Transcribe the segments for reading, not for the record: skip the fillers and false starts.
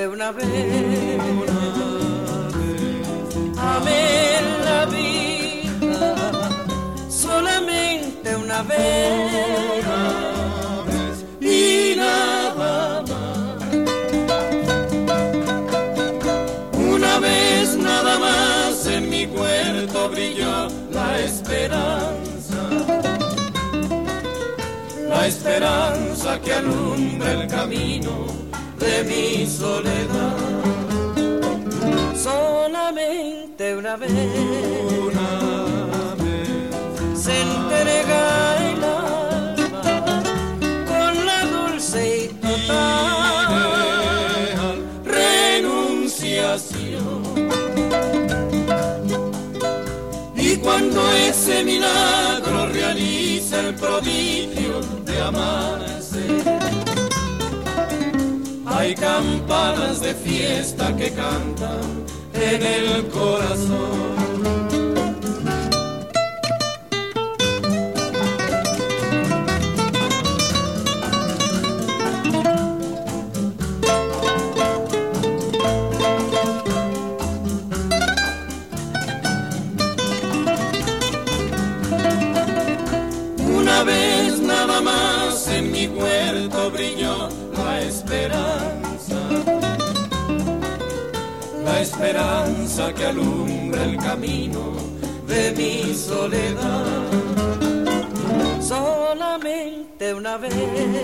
solamente una vez, amé la vida, solamente una vez y nada más. Una vez nada más en mi puerto brilló la esperanza que alumbra el camino de mi soledad. Solamente una vez se entrega el alma con la dulce y total renunciación. Y cuando ese milagro realiza el prodigio de amarse, hay campanas de fiesta que cantan en el corazón. Una vez nada más en mi puerto brilló la esperanza que alumbra el camino de mi soledad. Solamente una vez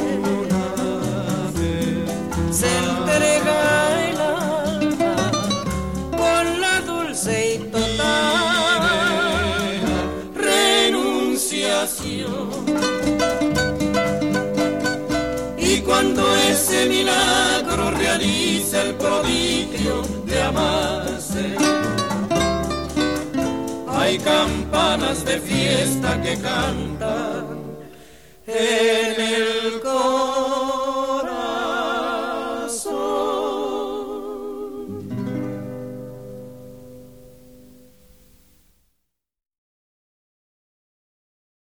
se entrega el alma con la dulce y total renunciación. Y cuando ese milagro realiza el prodigio de amarse, hay campanas de fiesta que cantan en el